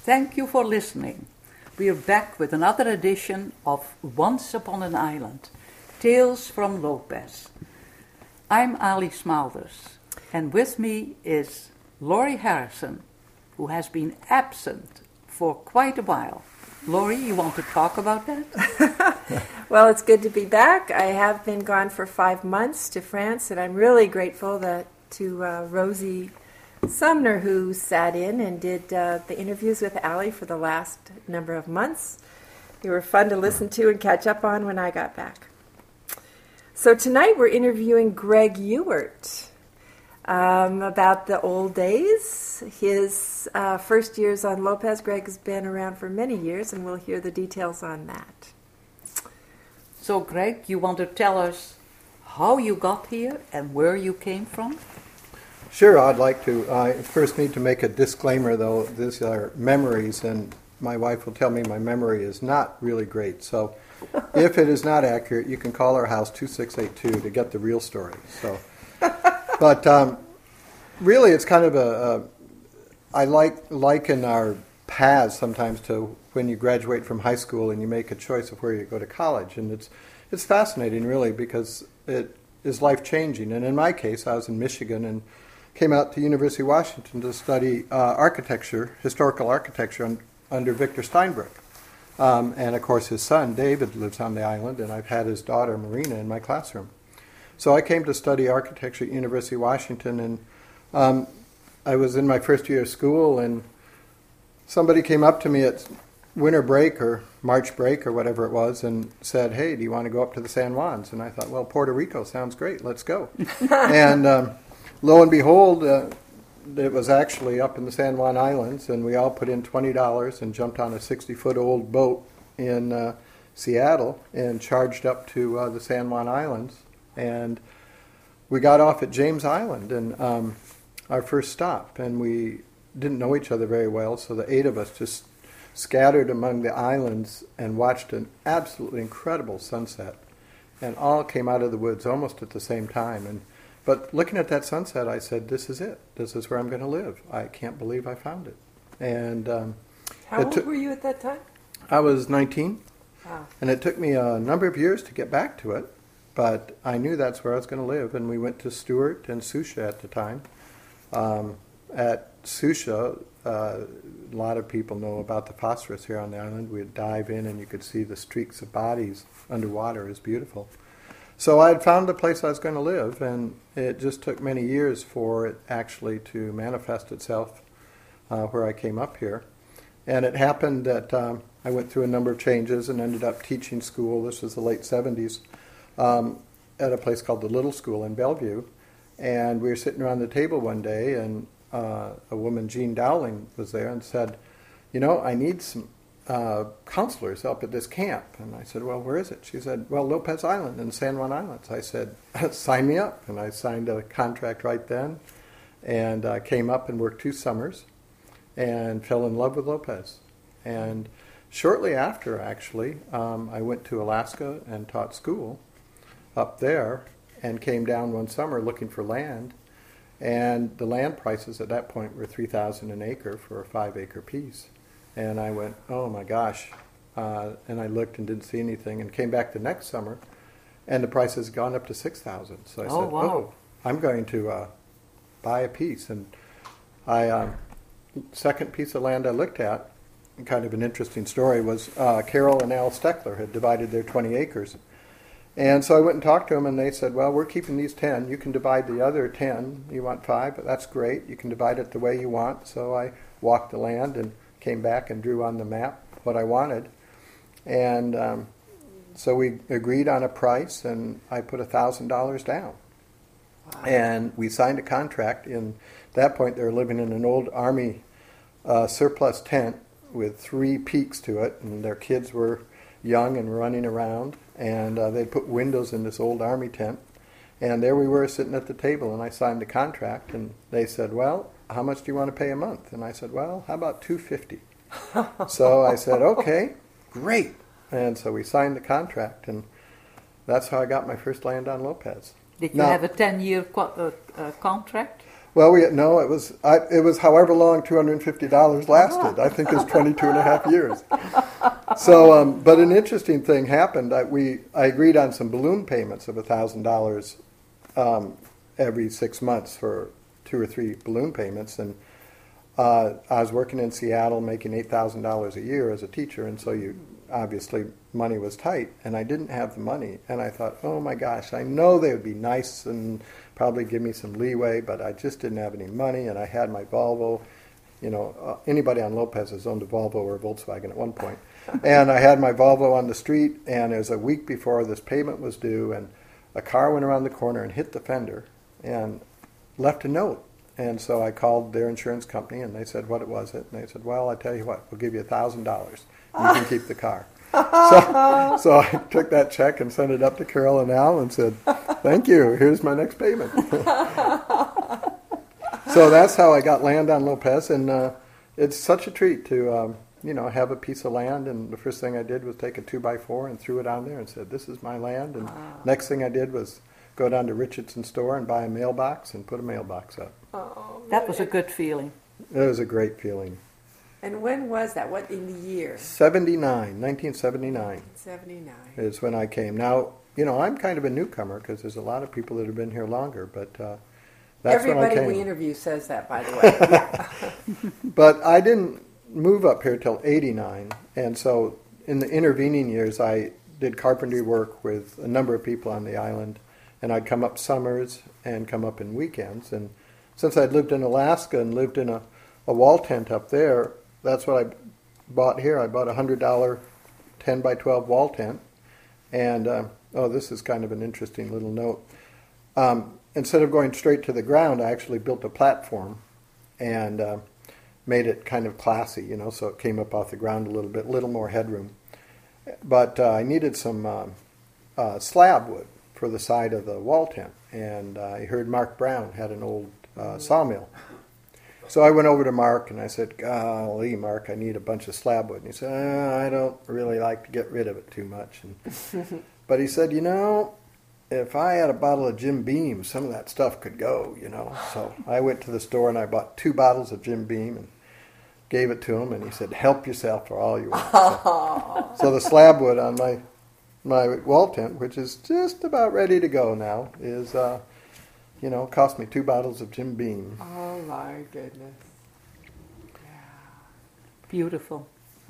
Thank you for listening. We are back with another edition of Once Upon an Island, Tales from Lopez. I'm Ali Smulders, and with me is Laurie Harrison, who has been absent for quite a while. Laurie, you want to talk about that? Well, it's good to be back. I have been gone for 5 months to France, and I'm really grateful to Rosie Sumner, who sat in and did the interviews with Ali for the last number of months. They were fun to listen to and catch up on when I got back. So tonight we're interviewing Greg Ewart about the old days, his first years on Lopez. Greg has been around for many years, and we'll hear the details on that. So, Greg, you want to tell us how you got here and where you came from? Sure, I'd like to. I first need to make a disclaimer, though. These are memories, and my wife will tell me my memory is not really great. So if it is not accurate, you can call our house 2682 to get the real story. So, but really, it's kind of I liken our paths sometimes to when you graduate from high school and you make a choice of where you go to college. And it's fascinating, really, because it is life-changing. And in my case, I was in Michigan and came out to University of Washington to study architecture, historical architecture under Victor Steinbrück. And of course his son, David, lives on the island, and I've had his daughter, Marina, in my classroom. So I came to study architecture at University of Washington, and I was in my first year of school, and somebody came up to me at winter break or March break or whatever it was and said, "Hey, do you want to go up to the San Juans?" And I thought, well, Puerto Rico sounds great, let's go. And lo and behold, it was actually up in the San Juan Islands, and we all put in $20 and jumped on a 60-foot-old boat in Seattle and charged up to the San Juan Islands. And we got off at James Island, and our first stop, and we didn't know each other very well, so the 8 of us just scattered among the islands and watched an absolutely incredible sunset, and all came out of the woods almost at the same time. But looking at that sunset, I said, this is it. This is where I'm going to live. I can't believe I found it. And How old were you at that time? I was 19. Wow. And it took me a number of years to get back to it, but I knew that's where I was going to live. And we went to Stewart and Susha at the time. At Susha, a lot of people know about the phosphorus here on the island. We'd dive in and you could see the streaks of bodies underwater. It was beautiful. So I had found the place I was going to live, and it just took many years for it actually to manifest itself where I came up here. And it happened that I went through a number of changes and ended up teaching school. This was the late 70s at a place called the Little School in Bellevue. And we were sitting around the table one day, and a woman, Jean Dowling, was there and said, I need some counselors up at this camp. And I said, well, where is it? She said, well, Lopez Island and San Juan Islands. I said, sign me up. And I signed a contract right then and came up and worked 2 summers and fell in love with Lopez. And shortly after, actually, I went to Alaska and taught school up there and came down one summer looking for land. And the land prices at that point were $3,000 an acre for a 5-acre piece. And I went, oh my gosh. And I looked and didn't see anything and came back the next summer, and the price has gone up to $6,000. So I said, wow. I'm going to buy a piece. And second piece of land I looked at, kind of an interesting story, was Carol and Al Steckler had divided their 20 acres. And so I went and talked to them, and they said, well, we're keeping these 10. You can divide the other 10. You want 5, but that's great. You can divide it the way you want. So I walked the land and came back and drew on the map what I wanted. And so we agreed on a price, and I put $1,000 down. Wow. And we signed a contract. At that point, they were living in an old Army surplus tent with 3 peaks to it, and their kids were young and running around. And they'd put windows in this old Army tent. And there we were sitting at the table, and I signed the contract, and they said, well, how much do you want to pay a month? And I said, well, how about $250? So I said, okay, great. And so we signed the contract, and that's how I got my first land on Lopez. Did you have a 10-year contract? Well, it was however long $250 lasted. I think it was 22 and a half years. So, but an interesting thing happened. I agreed on some balloon payments of $1,000 every 6 months for 2 or 3 balloon payments, and I was working in Seattle, making $8,000 a year as a teacher, and so obviously money was tight, and I didn't have the money, and I thought, oh my gosh, I know they would be nice and probably give me some leeway, but I just didn't have any money, and I had my Volvo. Anybody on Lopez has owned a Volvo or a Volkswagen at one point, and I had my Volvo on the street, and it was a week before this payment was due, and a car went around the corner and hit the fender and left a note. And so I called their insurance company, and they said, what was it? And they said, well, I tell you what, we'll give you $1,000. You can keep the car. So I took that check and sent it up to Carol and Al and said, thank you, here's my next payment. So that's how I got land on Lopez, and it's such a treat to have a piece of land. And the first thing I did was take a 2x4 and threw it on there and said, this is my land. And next thing I did was go down to Richardson store and buy a mailbox and put a mailbox up. Oh, That was a good feeling. It was a great feeling. And when was that? What in the year? 1979 79. is when I came. Now, I'm kind of a newcomer because there's a lot of people that have been here longer, but that's when I Everybody came. we interview says that, by the way. Yeah. But I didn't move up here till 89, and so in the intervening years I did carpentry work with a number of people on the island, and I'd come up summers and come up in weekends. And since I'd lived in Alaska and lived in a wall tent up there, that's what I bought here. I bought a $100 10 by 12 wall tent, and this is kind of an interesting little note. Instead of going straight to the ground, I actually built a platform and made it kind of classy, so it came up off the ground a little more headroom. But I needed some slab wood for the side of the wall tent, and I heard Mark Brown had an old sawmill. So I went over to Mark and I said, golly, Mark, I need a bunch of slab wood. And he said, I don't really like to get rid of it too much. But he said, if I had a bottle of Jim Beam, some of that stuff could go, So I went to the store and I bought 2 bottles of Jim Beam and gave it to him. And he said, help yourself for all you want. So the slab wood on my wall tent, which is just about ready to go now, is... cost me 2 bottles of Jim Beam. Oh my goodness. Beautiful.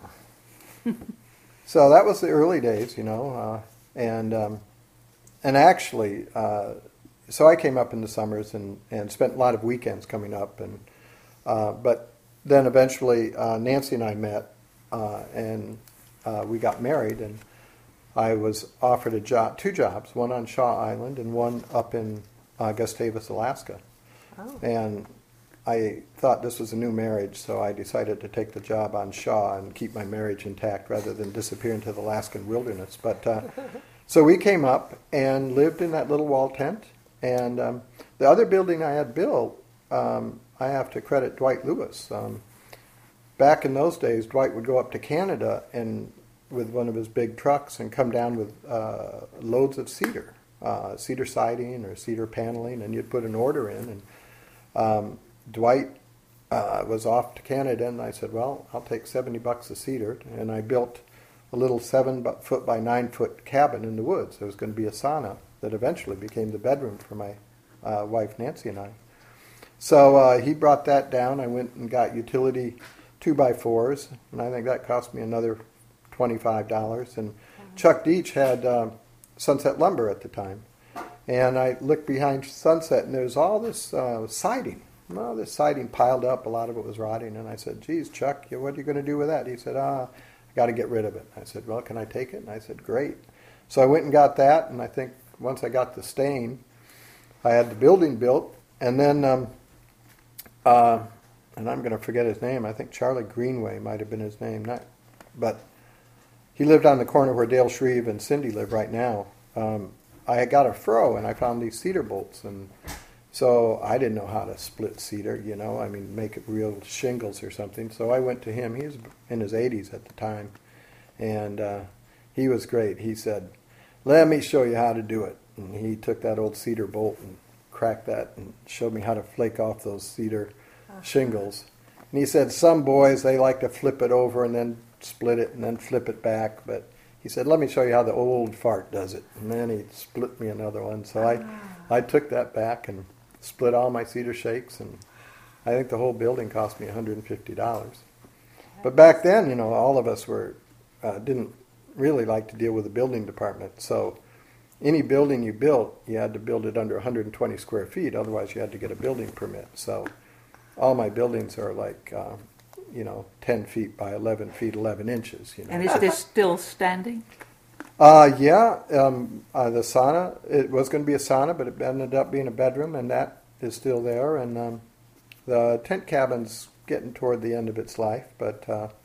So that was the early days, and actually, so I came up in the summers and spent a lot of weekends coming up, and but then eventually Nancy and I met, and we got married, and I was offered 2 jobs, one on Shaw Island and one up in Gustavus, Alaska. Oh. And I thought this was a new marriage, so I decided to take the job on Shaw and keep my marriage intact rather than disappear into the Alaskan wilderness. But so we came up and lived in that little wall tent. And the other building I had built, I have to credit Dwight Lewis. Back in those days, Dwight would go up to Canada and with one of his big trucks and come down with loads of cedar. Cedar siding or cedar paneling, and you'd put an order in. And Dwight was off to Canada, and I said, well, I'll take $70 a cedar. And I built a little 7-foot by 9-foot cabin in the woods. There was going to be a sauna that eventually became the bedroom for my wife Nancy and I. So he brought that down. I went and got utility 2x4s, and I think that cost me another $25. And Chuck Deach had Sunset Lumber at the time. And I looked behind Sunset, and there's all this siding. Well, this siding piled up. A lot of it was rotting. And I said, geez, Chuck, what are you going to do with that? He said, I got to get rid of it. I said, well, can I take it? And I said, great. So I went and got that, and I think once I got the stain, I had the building built. And then, and I'm going to forget his name. I think Charlie Greenway might have been his name. But he lived on the corner where Dale Shreve and Cindy live right now. I had got a furrow, and I found these cedar bolts, and so I didn't know how to split cedar, make it real shingles or something. So I went to him. He was in his 80s at the time, and he was great. He said, let me show you how to do it. And he took that old cedar bolt and cracked that and showed me how to flake off those cedar shingles. And he said some boys, they like to flip it over and then split it and then flip it back. But he said, let me show you how the old fart does it. And then he split me another one. So I took that back and split all my cedar shakes. And I think the whole building cost me $150. But back then, you know, all of us didn't really like to deal with the building department. So any building you built, you had to build it under 120 square feet. Otherwise, you had to get a building permit. So all my buildings are like, 10 feet by 11 feet, 11 inches. You know. And is this still standing? The sauna, it was going to be a sauna, but it ended up being a bedroom, and that is still there. And the tent cabin's getting toward the end of its life, but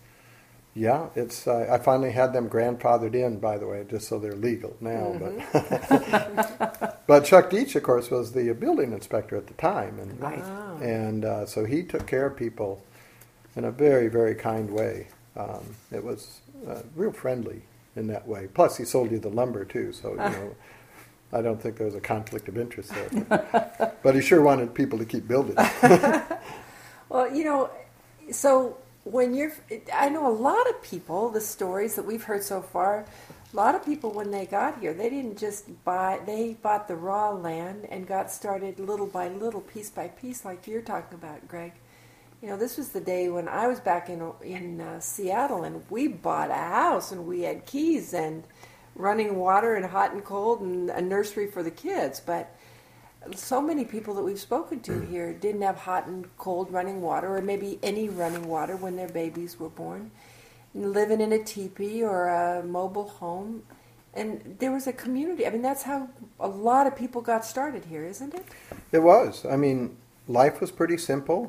it's. I finally had them grandfathered in, by the way, just so they're legal now. Mm-hmm. But Chuck Deach, of course, was the building inspector at the time, and Right. and so he took care of people in a very, very kind way. It was real friendly in that way. Plus, he sold you the lumber too, so you know. I don't think there was a conflict of interest there, but he sure wanted people to keep building. Well, you know, so I know a lot of people, the stories that we've heard so far, a lot of people when they got here, they didn't just they bought the raw land and got started little by little, piece by piece, like you're talking about, Greg. You know, this was the day when I was back in Seattle, and we bought a house, and we had keys and running water and hot and cold and a nursery for the kids, but so many people that we've spoken to here didn't have hot and cold running water, or maybe any running water when their babies were born, living in a teepee or a mobile home. And there was a community. I mean, that's how a lot of people got started here, isn't it? It was. I mean, life was pretty simple,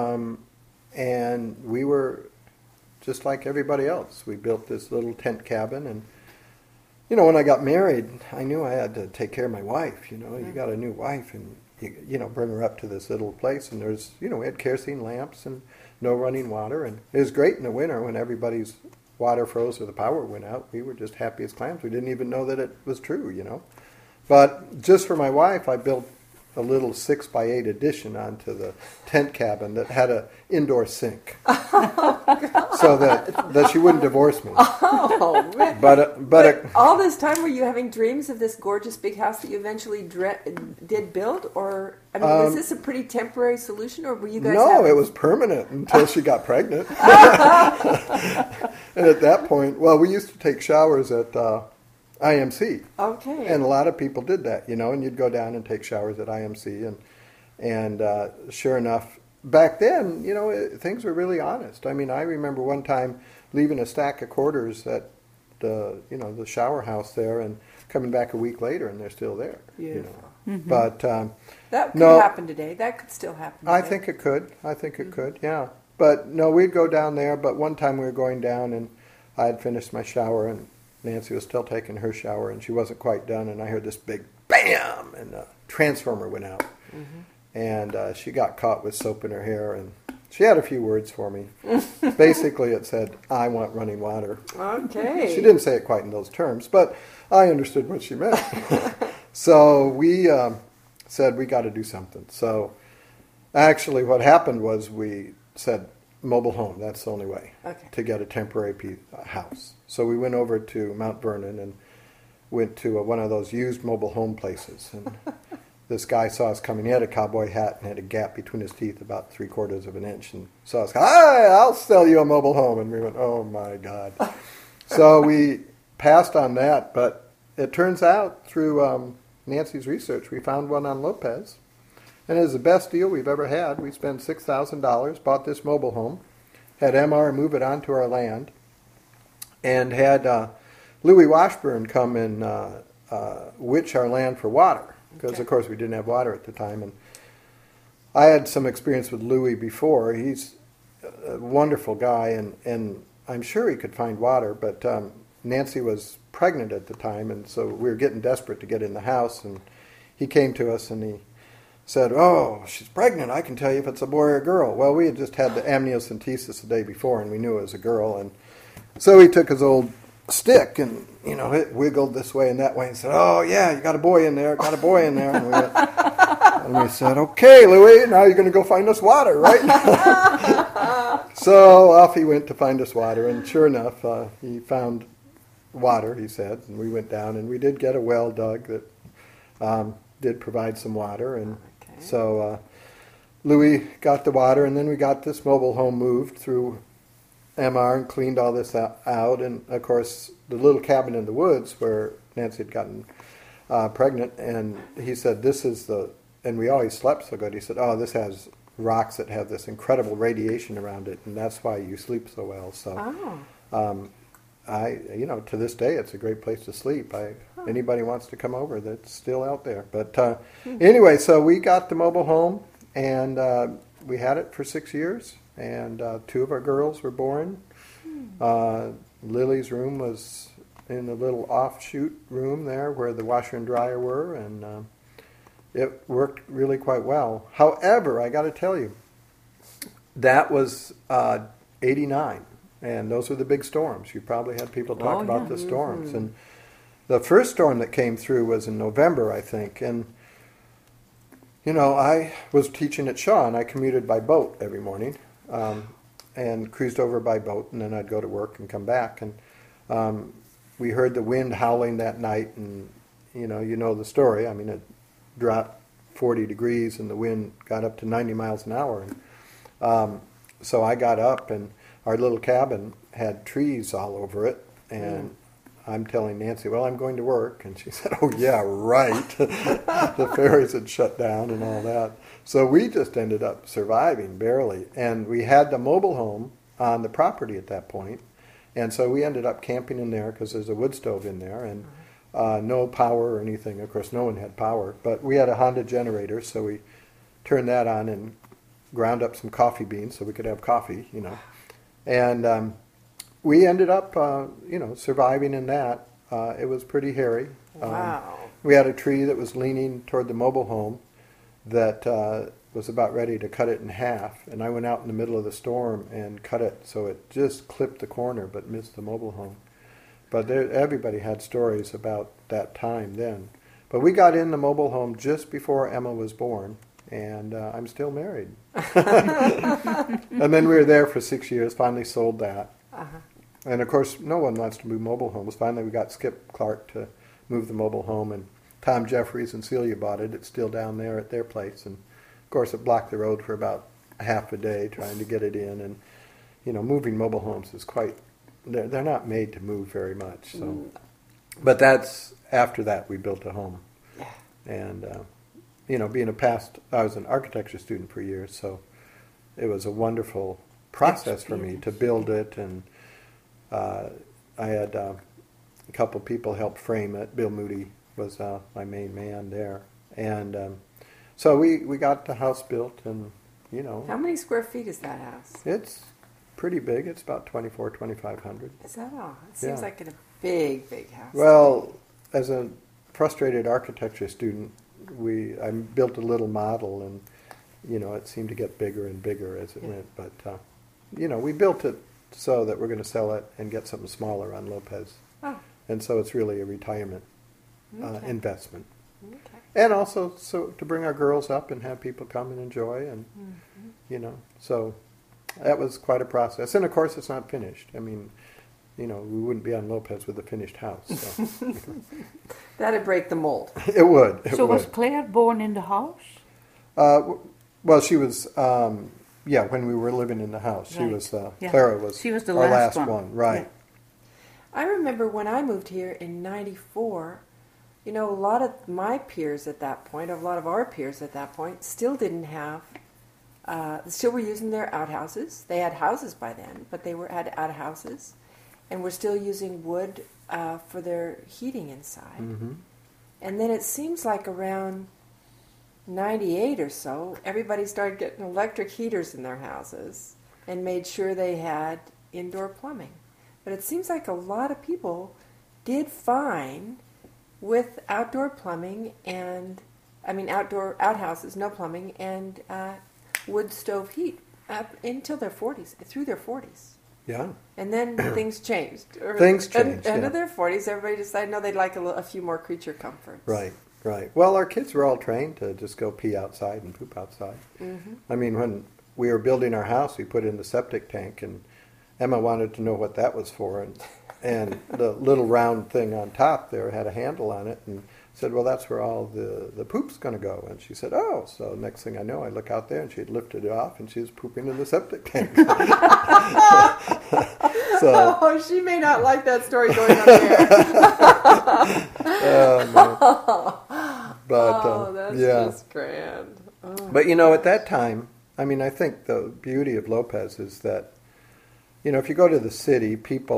and we were just like everybody else. We built this little tent cabin, and you know, when I got married, I knew I had to take care of my wife. You know, you got a new wife, and you bring her up to this little place, and there's, we had kerosene lamps and no running water, and it was great in the winter when everybody's water froze or the power went out. We were just happy as clams. We didn't even know that it was true, But just for my wife, I built a little 6x8 addition onto the tent cabin that had an indoor sink, so that she wouldn't divorce me. Oh, man. But all this time, were you having dreams of this gorgeous big house that you eventually did build? Or, I mean, was this a pretty temporary solution, or were you guys No, it was permanent until she got pregnant. And at that point, we used to take showers at IMC. Okay. And a lot of people did that, and you'd go down and take showers at IMC. And sure enough, back then, things were really honest. I mean, I remember one time leaving a stack of quarters at the shower house there and coming back a week later, and they're still there. Beautiful. Mm-hmm. But that could happen today. That could still happen today. I think it could, yeah. But no, we'd go down there. But one time we were going down, and I had finished my shower, and Nancy was still taking her shower, and she wasn't quite done, and I heard this big bam, and the transformer went out. Mm-hmm. And she got caught with soap in her hair, and she had a few words for me. Basically, it said, "I want running water." Okay. She didn't say it quite in those terms, but I understood what she meant. So we said, we got to do something. So actually what happened was we said, mobile home, that's the only way to get a temporary house. So we went over to Mount Vernon and went to one of those used mobile home places. And this guy saw us coming. He had a cowboy hat and had a gap between his teeth about 3/4 of an inch, and saw us, "Hi, I'll sell you a mobile home." And we went, "Oh my God." So we passed on that, but it turns out through Nancy's research, we found one on Lopez. And it was the best deal we've ever had. We spent $6,000, bought this mobile home, had MR move it onto our land, and had Louis Washburn come and witch our land for water, because of course we didn't have water at the time. And I had some experience with Louis before. He's a wonderful guy, and I'm sure he could find water, but Nancy was pregnant at the time, and so we were getting desperate to get in the house, and he came to us and he said, "Oh, she's pregnant. I can tell you if it's a boy or a girl." Well, we had just had the amniocentesis the day before, and we knew it was a girl. And so he took his old stick, and it wiggled this way and that way, and said, "Oh yeah, you got a boy in there, got a boy in there." And we said, "Okay, Louis, now you're going to go find us water, right?" So off he went to find us water, and sure enough, he found water, he said, and we went down, and we did get a well dug that did provide some water, and so Louis got the water, and then we got this mobile home moved through MR and cleaned all this out, and of course the little cabin in the woods where Nancy had gotten pregnant, and he said, "This is and we always slept so good." He said, "Oh, this has rocks that have this incredible radiation around it, and that's why you sleep so well." So, to this day, it's a great place to sleep. Anybody wants to come over, that's still out there. But anyway, so we got the mobile home, and we had it for 6 years, and 2 of our girls were born. Lily's room was in the little offshoot room there where the washer and dryer were, and it worked really quite well. However, I got to tell you, that was 89, and those were the big storms. You probably had people talk about the storms. Mm-hmm. And the first storm that came through was in November, I think, and I was teaching at Shaw, and I commuted by boat every morning, and cruised over by boat, and then I'd go to work and come back. And we heard the wind howling that night, and you know the story. I mean, it dropped 40 degrees, and the wind got up to 90 miles an hour. And so I got up, and our little cabin had trees all over it, and I'm telling Nancy, "Well, I'm going to work." And she said, "Oh, yeah, right." The ferries had shut down and all that. So we just ended up surviving barely. And we had the mobile home on the property at that point. And so we ended up camping in there because there's a wood stove in there, and no power or anything. Of course, no one had power. But we had a Honda generator, so we turned that on and ground up some coffee beans so we could have coffee, And we ended up, surviving in that. It was pretty hairy. Wow. We had a tree that was leaning toward the mobile home that was about ready to cut it in half. And I went out in the middle of the storm and cut it so it just clipped the corner but missed the mobile home. But everybody had stories about that time then. But we got in the mobile home just before Emma was born, and I'm still married. And then we were there for 6 years, finally sold that. And of course, no one wants to move mobile homes. Finally, we got Skip Clark to move the mobile home, and Tom Jeffries and Celia bought it. It's still down there at their place. And of course, it blocked the road for about half a day trying to get it in. And, moving mobile homes is they're not made to move very much. So, but after that, we built a home. Yeah. And, I was an architecture student for years, so it was a wonderful process for me to build it, and I had a couple people help frame it. Bill Moody was my main man there, and so we got the house built, and How many square feet is that house? it's pretty big. It's about 2,500. Is that all? It seems Yeah. like a big, big house. Well, as a frustrated architecture student, I built a little model, and it seemed to get bigger and bigger as it went. But we built it so that we're going to sell it and get something smaller on Lopez. Oh. And so it's really a retirement Okay. investment. Okay. And also so to bring our girls up and have people come and enjoy, and so that was quite a process. And of course, it's not finished. I mean, we wouldn't be on Lopez with a finished house. So. That'd break the mold. It would. So was Claire born in the house? Well, she was. When we were living in the house, she Right. was. Yeah. Clara was. She was the our last last one. right? I remember when I moved here in '94, a lot of my peers at that point, a lot of our peers at that point, still didn't have, still were using their outhouses. They had houses by then, but they had outhouses, and were still using wood for their heating inside. Mm-hmm. And then it seems like around '98 or so, everybody started getting electric heaters in their houses and made sure they had indoor plumbing. But it seems like a lot of people did fine with outdoor plumbing and, outdoor outhouses, no plumbing, and wood stove heat up until their 40s, through their 40s. Yeah. And then things changed. Things changed, End yeah. of their 40s, everybody decided, no, they'd like a few more creature comforts. Right, right. Well, our kids were all trained to just go pee outside and poop outside. Mm-hmm. I mean, when we were building our house, we put in the septic tank, and Emma wanted to know what that was for, and the little round thing on top there had a handle on it, and said, well, that's where all the poop's going to go. And she said, oh. So next thing I know, I look out there, and she had lifted it off, and she was pooping in the septic tank. So, Oh, she may not like that story going on there. no. But, Oh, that's yeah. just grand. Oh. But, you know, at that time, I mean, I think the beauty of Lopez is that, you know, if you go to the city, people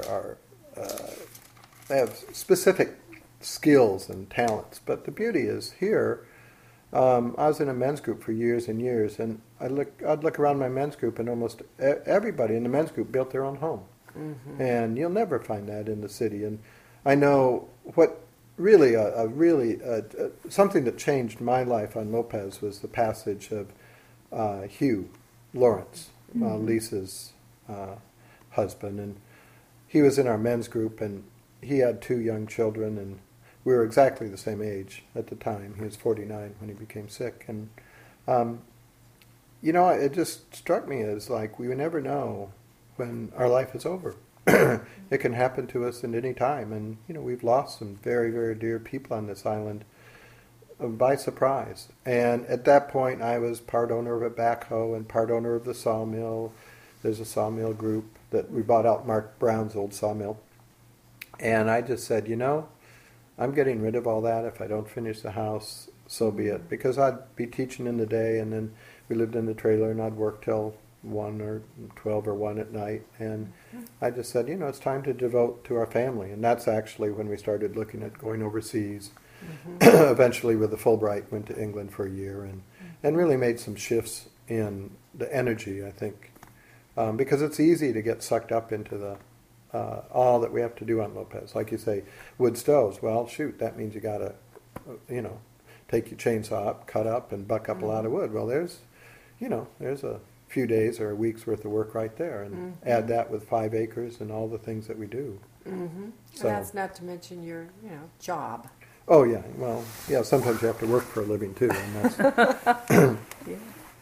they have specific skills and talents. But the beauty is here, I was in a men's group for years and years, and I'd look around my men's group, and almost everybody in the men's group built their own home. Mm-hmm. And you'll never find that in the city. And I know what really, something that changed my life on Lopez was the passage of Hugh Lawrence, Lisa's husband. And he was in our men's group, and he had 2 young children, and we were exactly the same age at the time. He was 49 when he became sick. And, you know, it just struck me as like we would never know when our life is over. It can happen to us at any time. And, you know, we've lost some very, very dear people on this island by surprise. And at that point, I was part owner of a backhoe and part owner of the sawmill. There's a sawmill group that we bought out Mark Brown's old sawmill. And I just said, you know, I'm getting rid of all that. If I don't finish the house, so be it. Because I'd be teaching in the day, and then we lived in the trailer, and I'd work till 1 or 12 or 1 at night. And I just said, you know, it's time to devote to our family. And that's actually when we started looking at going overseas. Mm-hmm. Eventually with the Fulbright, went to England for a year, and really made some shifts in the energy, I think. Because it's easy to get sucked up into the all that we have to do on Lopez. Like you say, wood stoves. Well, shoot, that means you got to, you know, take your chainsaw up, cut up, and buck up a lot of wood. Well, there's a few days or a week's worth of work right there, and add that with 5 acres and all the things that we do. Mm-hmm. So, And that's not to mention your, job. oh yeah, well, yeah. Sometimes you have to work for a living too, and that's Yeah.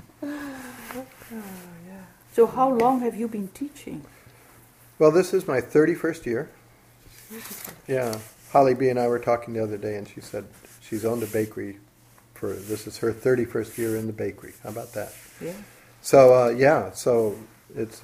Oh, yeah. So how long have you been teaching? well. This is my 31st year. Yeah, Holly B and I were talking the other day, and she said she's owned a bakery this is her 31st year in the bakery. How about that? Yeah. So so it's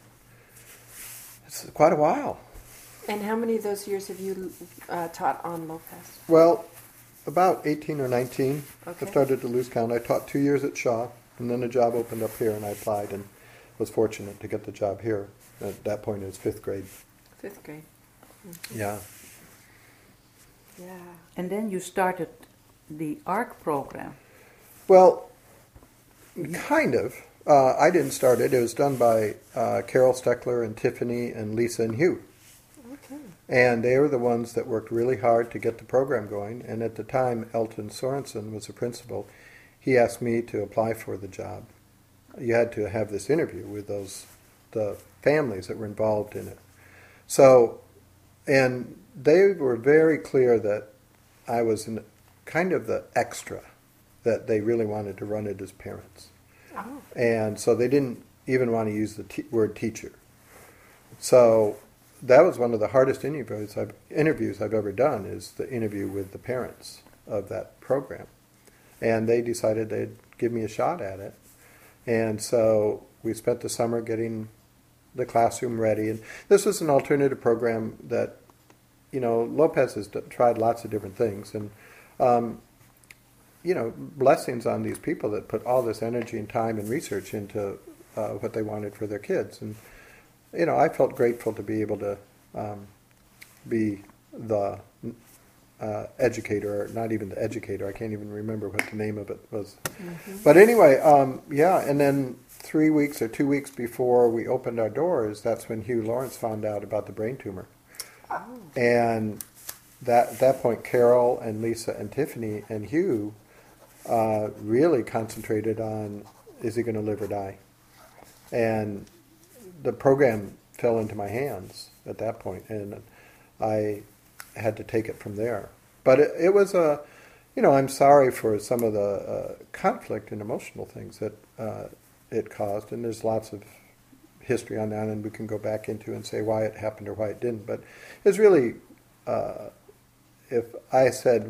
quite a while. And how many of those years have you taught on Lopez? Well, about 18 or 19. Okay. I started to lose count. I taught 2 years at Shaw, and then a job opened up here, and I applied and was fortunate to get the job here. At that point, it was 5th grade. 5th grade. Mm-hmm. Yeah. Yeah. And then you started the ARC program. Well, kind of. I didn't start it. It was done by Carol Steckler and Tiffany and Lisa and Hugh. Okay. And they were the ones that worked really hard to get the program going. And at the time, Elton Sorensen was the principal. He asked me to apply for the job. You had to have this interview with the families that were involved in it. So, and they were very clear that I was kind of the extra, that they really wanted to run it as parents. Oh. And so they didn't even want to use the word teacher. So that was one of the hardest interviews I've ever done, is the interview with the parents of that program. And they decided they'd give me a shot at it. And so we spent the summer getting the classroom ready. And this was an alternative program that, Lopez has tried lots of different things. And, blessings on these people that put all this energy and time and research into what they wanted for their kids. And, I felt grateful to be able to be the educator, or not even the educator. I can't even remember what the name of it was. Mm-hmm. But anyway, and then 3 weeks or 2 weeks before we opened our doors, that's when Hugh Lawrence found out about the brain tumor. Oh. And at that point, Carol and Lisa and Tiffany and Hugh really concentrated on, is he going to live or die? And the program fell into my hands at that point, and I had to take it from there. But it was I'm sorry for some of the conflict and emotional things that it caused, and there's lots of history on that, and we can go back into and say why it happened or why it didn't. But it's really, if I said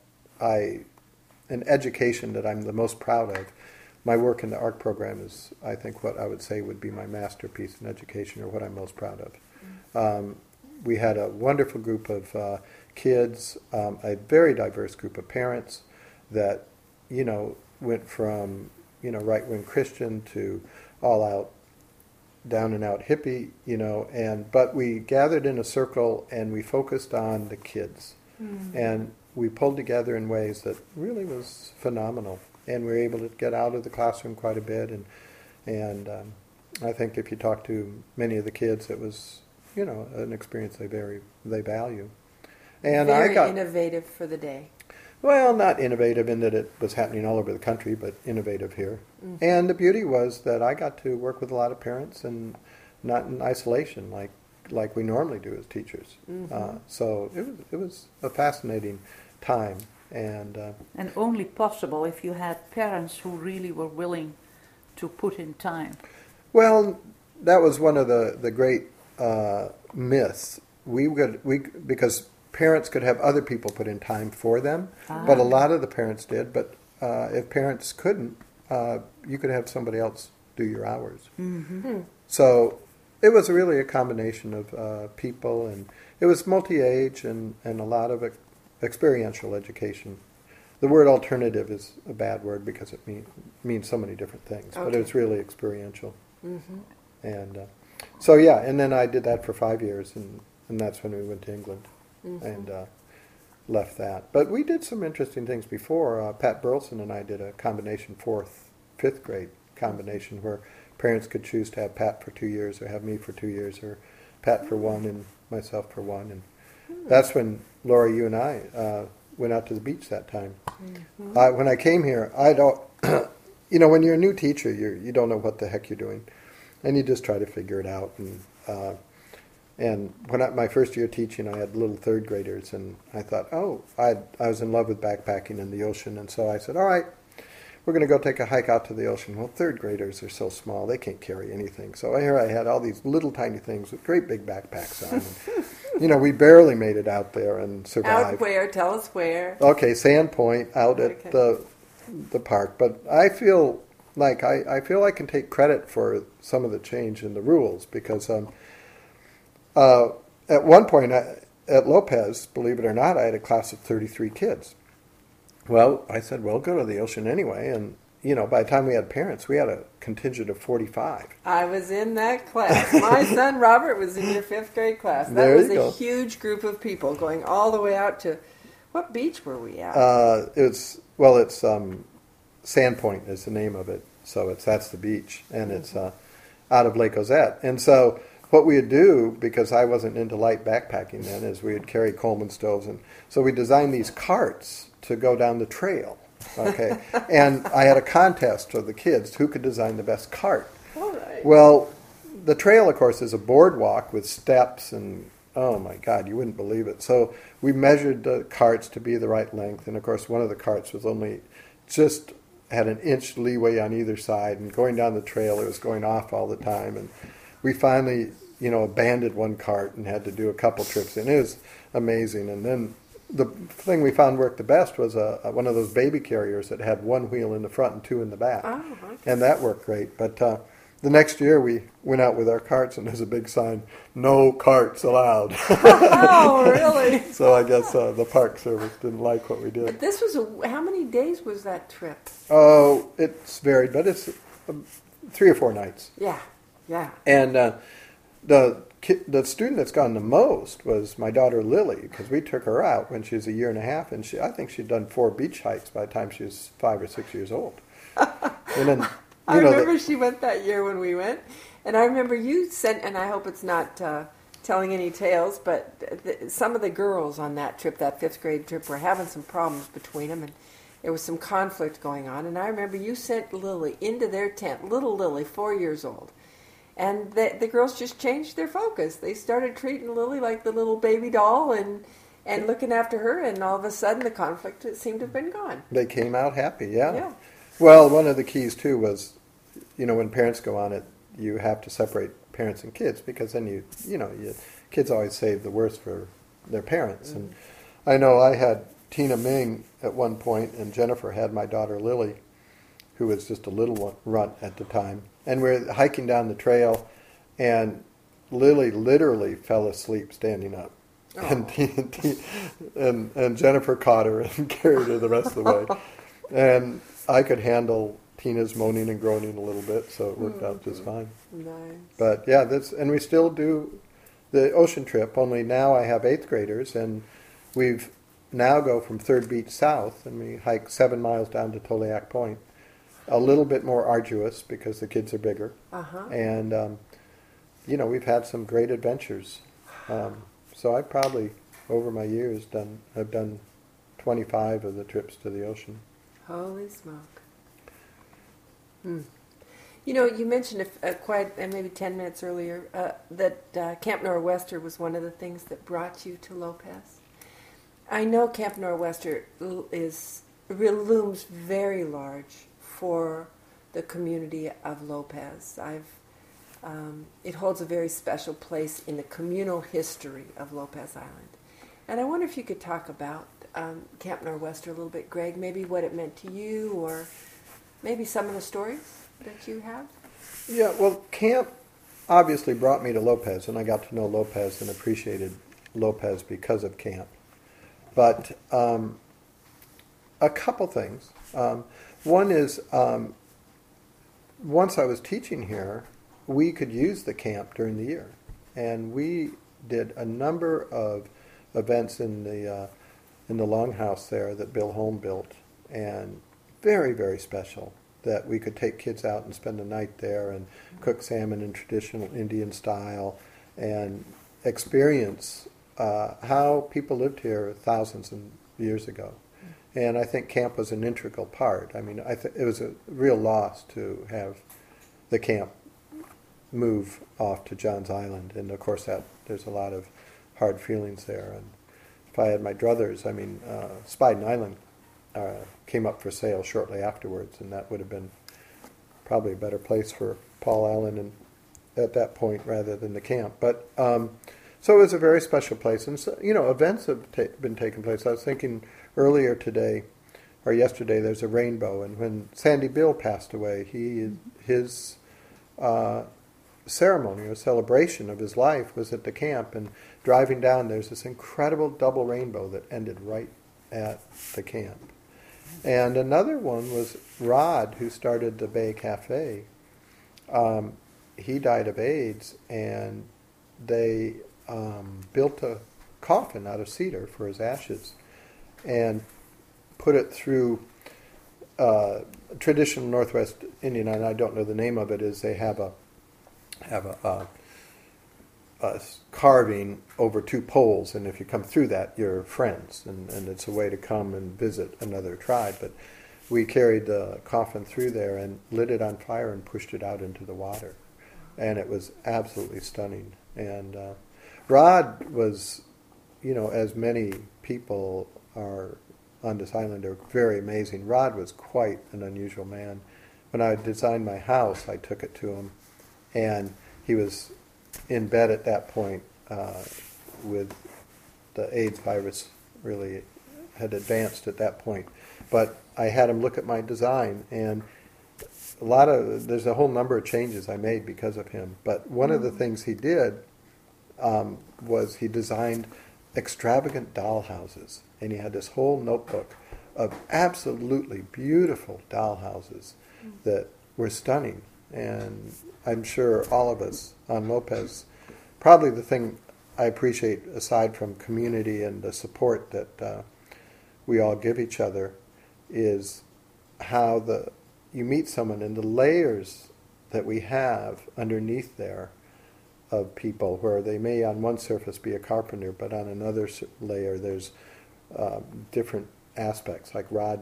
an education that I'm the most proud of, my work in the ARC program is, I think, what I would say would be my masterpiece in education, or what I'm most proud of. We had a wonderful group of kids, a very diverse group of parents that, went from, right-wing Christian to all-out, down-and-out hippie, but we gathered in a circle and we focused on the kids. And we pulled together in ways that really was phenomenal. And we were able to get out of the classroom quite a bit. And I think if you talk to many of the kids, it was, an experience they value. And Very innovative for the day. Well, not innovative in that it was happening all over the country, but innovative here. Mm-hmm. And the beauty was that I got to work with a lot of parents, and not in isolation like we normally do as teachers. Mm-hmm. So it was a fascinating time. And only possible if you had parents who really were willing to put in time. Well, that was one of the great myths. Because parents could have other people put in time for them, but a lot of the parents did. But if parents couldn't, you could have somebody else do your hours. Mm-hmm. So it was really a combination of people, and it was multi-age and a lot of experiential education. The word alternative is a bad word because it means so many different things, but it's really experiential. Mm-hmm. And and then I did that for 5 years, and that's when we went to England. Mm-hmm. And left that. But we did some interesting things before. Pat Burleson and I did a combination 4th, 5th grade combination where parents could choose to have Pat for 2 years or have me for 2 years, or Pat for 1 and myself for 1. And that's when, Laura, you and I went out to the beach that time. Mm-hmm. When I came here, I don't, when you're a new teacher, you don't know what the heck you're doing. And you just try to figure it out. And when my first year teaching, I had little 3rd graders, and I thought, I was in love with backpacking in the ocean, and so I said, all right, we're going to go take a hike out to the ocean. Well, 3rd graders are so small, they can't carry anything. So here I had all these little tiny things with great big backpacks on. And, we barely made it out there and survived. Out where? Tell us where. Okay, Sandpoint, out at the park. But I feel like I feel I can take credit for some of the change in the rules, because at one point at Lopez, believe it or not, I had a class of 33 kids. Well, I said, go to the ocean anyway. And, by the time we had parents, we had a contingent of 45. I was in that class. My son Robert was in your 5th grade class. That there was you a huge group of people going all the way out to, what beach were we at? It's Sandpoint is the name of it. So that's the beach. And it's out of Lake Ozette. And so what we would do, because I wasn't into light backpacking then, is we would carry Coleman stoves. And so we designed these carts to go down the trail. Okay. And I had a contest of the kids who could design the best cart. All right. Well, the trail, of course, is a boardwalk with steps, and oh my God, you wouldn't believe it. So we measured the carts to be the right length. And of course, one of the carts was just had an inch leeway on either side. And going down the trail, it was going off all the time. And we finally, abandoned one cart and had to do a couple trips, and it was amazing. And then the thing we found worked the best was one of those baby carriers that had one wheel in the front and 2 in the back. Oh, okay. And that worked great. But the next year we went out with our carts, and there's a big sign, "No carts allowed." Oh, really? So I guess the Park Service didn't like what we did. But this was how many days was that trip? Oh, it's varied, but it's 3 or 4 nights. Yeah. And the student that's gone the most was my daughter Lily, because we took her out when she was 1.5 years, and I think she'd done 4 beach hikes by the time she was 5 or 6 years old. And then I remember she went that year when we went, and I remember you sent, and I hope it's not telling any tales, but some of the girls on that trip, that 5th grade trip, were having some problems between them, and there was some conflict going on. And I remember you sent Lily into their tent, little Lily, 4 years old. And the girls just changed their focus. They started treating Lily like the little baby doll and looking after her, and all of a sudden the conflict seemed to have been gone. They came out happy, yeah. Yeah. Well, one of the keys too was, when parents go on it, you have to separate parents and kids, because then kids always save the worst for their parents. And I know I had Tina Ming at one point, and Jennifer had my daughter Lily, who was just a little runt at the time. And we're hiking down the trail, and Lily literally fell asleep standing up. Oh. And Jennifer caught her and carried her the rest of the way. And I could handle Tina's moaning and groaning a little bit, so it worked out just fine. Nice. But yeah, and we still do the ocean trip, only now I have 8th graders, and we've now go from Third Beach south, and we hike 7 miles down to Toliak Point. A little bit more arduous because the kids are bigger. Uh-huh. And, we've had some great adventures. So I probably, over my years, have done 25 of the trips to the ocean. Holy smoke. You mentioned quite maybe 10 minutes earlier that Camp Nor'Wester was one of the things that brought you to Lopez. I know Camp Nor'Wester looms very large for the community of Lopez. It holds a very special place in the communal history of Lopez Island. And I wonder if you could talk about Camp Nor'Wester a little bit, Greg, maybe what it meant to you, or maybe some of the stories that you have? Yeah, well, camp obviously brought me to Lopez, and I got to know Lopez and appreciated Lopez because of camp. But a couple things. One is, once I was teaching here, we could use the camp during the year. And we did a number of events in the longhouse there that Bill Holm built, and very, very special, that we could take kids out and spend the night there and cook salmon in traditional Indian style and experience how people lived here thousands of years ago. And I think camp was an integral part. I mean, it was a real loss to have the camp move off to Johns Island. And of course, there's a lot of hard feelings there. And if I had my druthers, Spiden Island came up for sale shortly afterwards, and that would have been probably a better place for Paul Allen at that point rather than the camp. But so it was a very special place. And so, events have been taking place. I was thinking earlier today, or yesterday, there's a rainbow, and when Sandy Bill passed away, his ceremony or celebration of his life was at the camp, and driving down, there's this incredible double rainbow that ended right at the camp. And another one was Rod, who started the Bay Cafe. He died of AIDS, and they built a coffin out of cedar for his ashes and put it through traditional Northwest Indian, and I don't know the name of it, is they have a carving over 2 poles, and if you come through that, you're friends, and it's a way to come and visit another tribe. But we carried the coffin through there and lit it on fire and pushed it out into the water, and it was absolutely stunning. And Rod was, as many people are on this island are very amazing. Rod was quite an unusual man. When I designed my house, I took it to him, and he was in bed at that point with the AIDS virus really had advanced at that point. But I had him look at my design, and there's a whole number of changes I made because of him. But one of the things he did was he designed extravagant doll houses, and he had this whole notebook of absolutely beautiful doll houses that were stunning. And I'm sure all of us on Lopez, probably the thing I appreciate aside from community and the support that we all give each other is how you meet someone and the layers that we have underneath there of people, where they may on one surface be a carpenter, but on another layer there's different aspects. Like Rod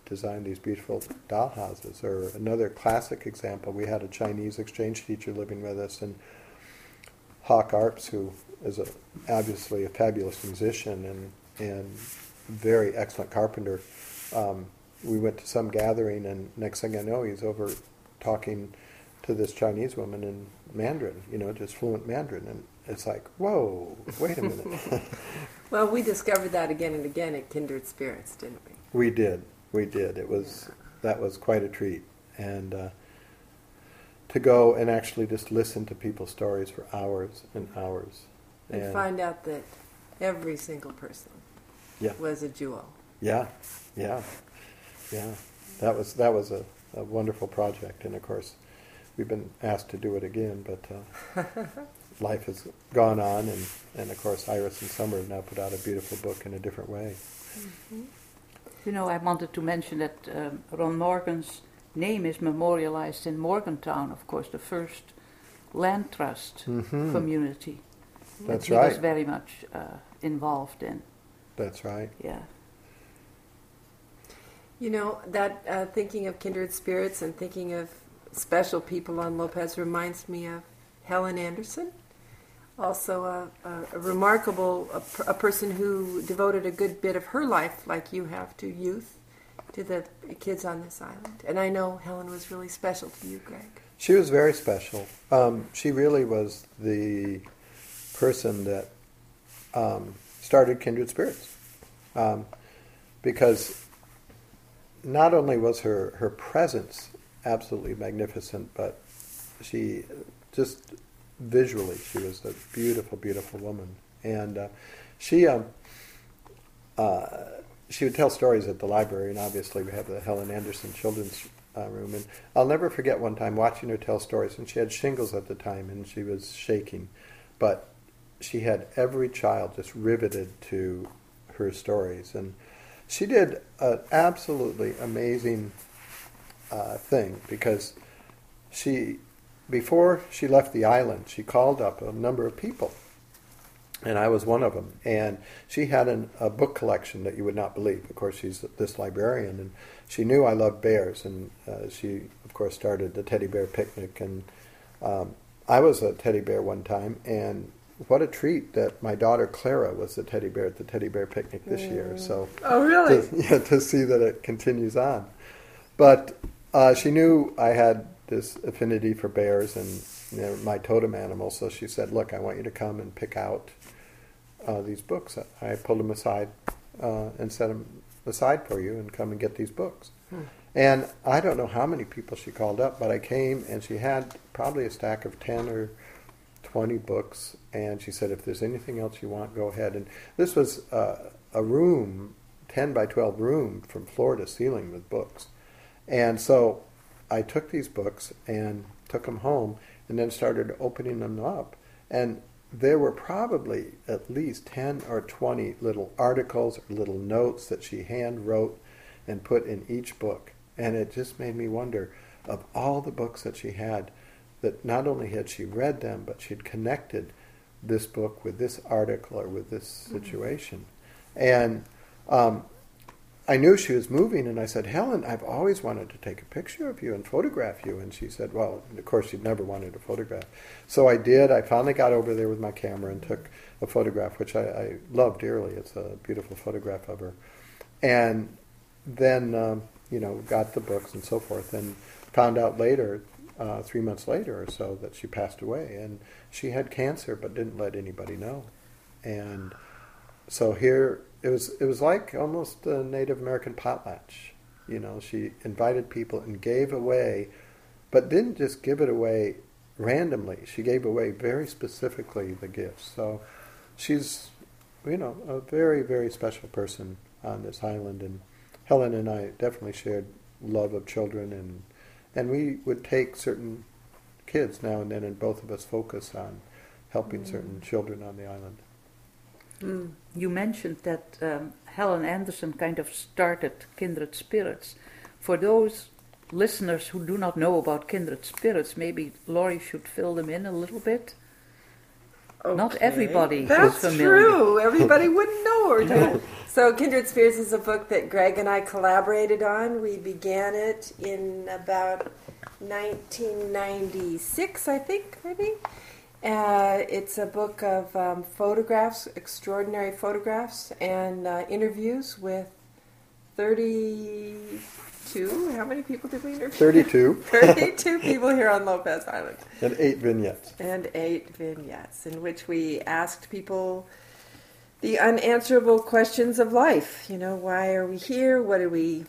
design these beautiful doll houses. Or another classic example, we had a Chinese exchange teacher living with us, and Hawk Arps, who is obviously a fabulous musician and very excellent carpenter. We went to some gathering, and next thing I know, he's over talking to this Chinese woman in Mandarin, just fluent Mandarin. And it's like, whoa, wait a minute. Well, we discovered that again and again at Kindred Spirits, didn't we? We did. That was quite a treat. And to go and actually just listen to people's stories for hours and hours. And find out that every single person was a jewel. Yeah. That was a wonderful project. And of course, we've been asked to do it again, but life has gone on, and of course Iris and Summer have now put out a beautiful book in a different way. Mm-hmm. I wanted to mention that Ron Morgan's name is memorialized in Morgantown, of course, the first land trust community. That's that he right. was very much involved in. That's right. Yeah. That thinking of Kindred Spirits and thinking of special people on Lopez reminds me of Helen Anderson, also a remarkable a person who devoted a good bit of her life, like you have, to youth, to the kids on this island. And I know Helen was really special to you, Greg. She was very special. She really was the person that started Kindred Spirits, because not only was her presence absolutely magnificent, but she just visually, she was a beautiful, beautiful woman. And she would tell stories at the library, and obviously we have the Helen Anderson Children's Room. And I'll never forget one time watching her tell stories, and she had shingles at the time, and she was shaking. But she had every child just riveted to her stories. And she did an absolutely amazing thing, because before she left the island, she called up a number of people, and I was one of them. And she had a book collection that you would not believe. Of course, she's this librarian, and she knew I loved bears, and she, of course, started the Teddy Bear Picnic. And I was a teddy bear one time, and what a treat that my daughter Clara was the teddy bear at the Teddy Bear Picnic this year. So, oh, really? To see that it continues on. But she knew I had this affinity for bears and my totem animal, so she said, look, I want you to come and pick out these books. I pulled them aside and set them aside for you, and come and get these books. And I don't know how many people she called up, but I came, and she had probably a stack of 10 or 20 books, and she said, if there's anything else you want, go ahead. And this was a room, 10 by 12 room, from floor to ceiling with books. And so I took these books and took them home, and then started opening them up. And there were probably at least 10 or 20 little articles or little notes that she hand wrote and put in each book. And it just made me wonder, of all the books that she had, that not only had she read them, but she'd connected this book with this article or with this situation. And I knew she was moving, and I said, Helen, I've always wanted to take a picture of you and photograph you. And she said, well, of course, she'd never wanted to photograph. So I did. I finally got over there with my camera and took a photograph, which I love dearly. It's a beautiful photograph of her. And then, got the books and so forth, and found out later, 3 months later or so, that she passed away. And she had cancer, but didn't let anybody know. And so here, it was like almost a Native American potlatch. She invited people and gave away, but didn't just give it away randomly. She gave away very specifically the gifts. So she's, a very, very special person on this island. And Helen and I definitely shared love of children, and we would take certain kids now and then, and both of us focus on helping certain children on the island. You mentioned that Helen Anderson kind of started Kindred Spirits. For those listeners who do not know about Kindred Spirits, maybe Laurie should fill them in a little bit. Not Okay. everybody is That's familiar. true. Everybody wouldn't know what we're talking. So Kindred Spirits is a book that Greg and I collaborated on. We began it in about 1996, I think, maybe. It's a book of photographs, extraordinary photographs, and interviews with 32. How many people did we interview? 32 32 people here on Lopez Island. and 8 vignettes. And 8 vignettes in which we asked people the unanswerable questions of life. You know, why are we here? What do we?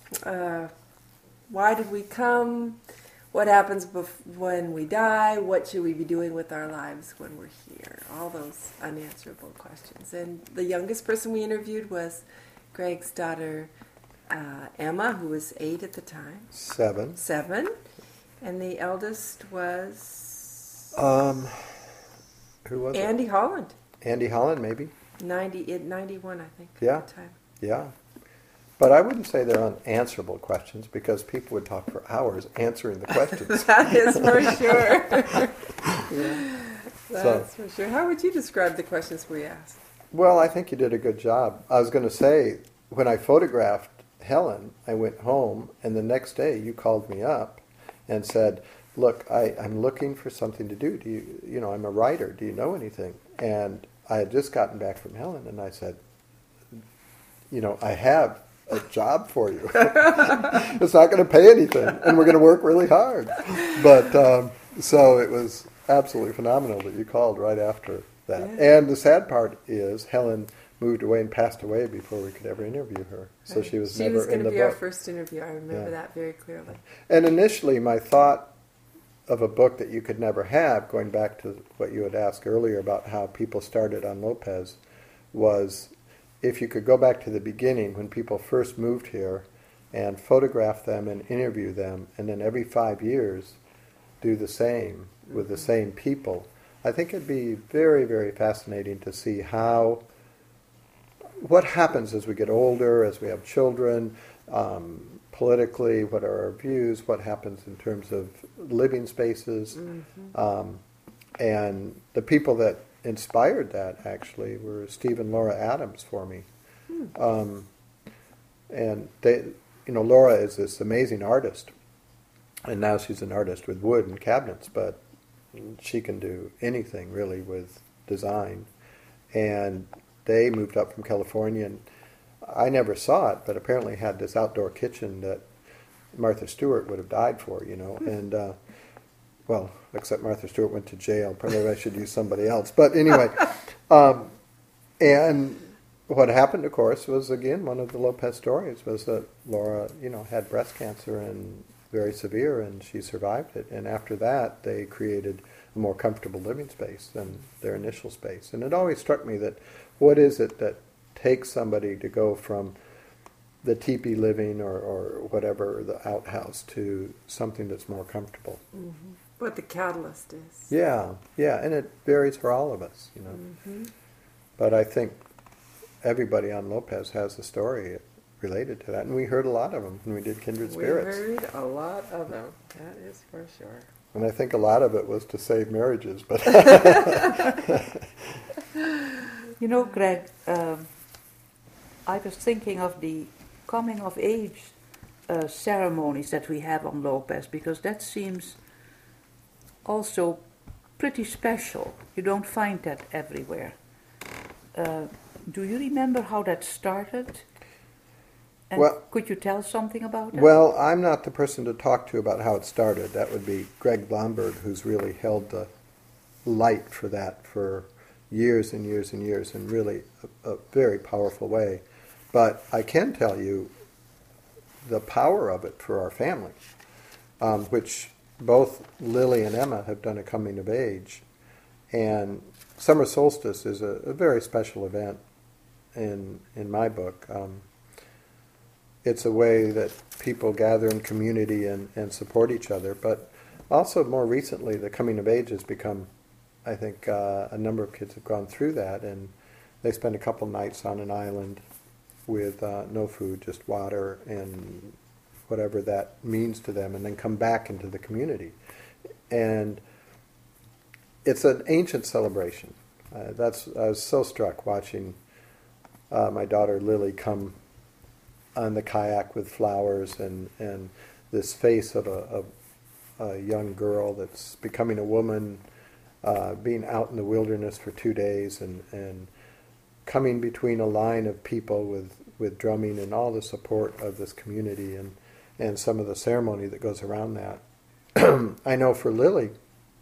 Why did we come? What happens when we die? What should we be doing with our lives when we're here? All those unanswerable questions. And the youngest person we interviewed was Greg's daughter, Emma, who was 8 at the time. 7. 7. And the eldest was Who was Andy Holland. it? Andy Holland, maybe? 91, I think, Yeah. at the time. Yeah. But I wouldn't say they're unanswerable questions because people would talk for hours answering the questions. That is for sure. So- That's for sure. How would you describe the questions we asked? Well, I think you did a good job. I was going to say, when I photographed Helen, I went home, and the next day you called me up and said, look, I'm looking for something to do. I'm a writer. Do you know anything? And I had just gotten back from Helen, and I said, I have a job for you. It's not going to pay anything, and we're going to work really hard. But so it was absolutely phenomenal that you called right after that. Yeah. And the sad part is Helen moved away and passed away before we could ever interview her. So she was never going in to the be our book. first interview. I remember Yeah. that very clearly. And initially, my thought of a book that you could never have, going back to what you had asked earlier about how people started on Lopez, was if you could go back to the beginning when people first moved here and photograph them and interview them, and then every 5 years do the same with the same people. I think it'd be very, very fascinating to see what happens as we get older, as we have children, politically, what are our views, what happens in terms of living spaces. And the people that inspired that, actually, were Steve and Laura Adams for me. And Laura is this amazing artist, and now she's an artist with wood and cabinets, but she can do anything, really, with design. And they moved up from California, and I never saw it, but apparently had this outdoor kitchen that Martha Stewart would have died for, and well, except Martha Stewart went to jail. Probably I should use somebody else. But anyway, and what happened, of course, was, again, one of the Lopez stories was that Laura, had breast cancer and very severe, and she survived it. And after that, they created a more comfortable living space than their initial space. And it always struck me that what is it that takes somebody to go from the teepee living or whatever, the outhouse, to something that's more comfortable? Mm-hmm. What the catalyst is. Yeah, and it varies for all of us, Mm-hmm. But I think everybody on Lopez has a story related to that, and we heard a lot of them when we did Kindred Spirits. We heard a lot of them, that is for sure. And I think a lot of it was to save marriages, but Greg, I was thinking of the coming of age ceremonies that we have on Lopez, because that seems also pretty special. You don't find that everywhere. Do you remember how that started? And could you tell something about that? Well, I'm not the person to talk to about how it started. That would be Greg Blomberg, who's really held the light for that for years and years and years, in really a very powerful way. But I can tell you the power of it for our family, which both Lily and Emma have done a coming of age. And Summer Solstice is a very special event in my book. It's a way that people gather in community and support each other. But also, more recently, the coming of age has become, I think, a number of kids have gone through that, and they spend a couple nights on an island with no food, just water and whatever that means to them, and then come back into the community. And it's an ancient celebration. I was so struck watching my daughter Lily come on the kayak with flowers and this face of a young girl that's becoming a woman, being out in the wilderness for 2 days and coming between a line of people with drumming and all the support of this community and some of the ceremony that goes around that. I know for Lily,